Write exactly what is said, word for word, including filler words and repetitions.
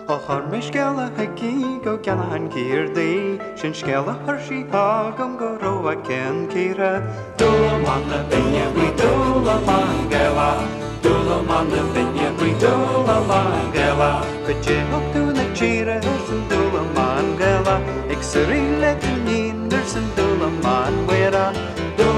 O chor me scella hagi go ganahan kier di Shin scella hershi ha gom go roa ken kira Dula manna benya bui dula mangela Dula manna benya bui dula mangela Kache hotu na chira sin dula mangela Iksari let nin der sin dula man wera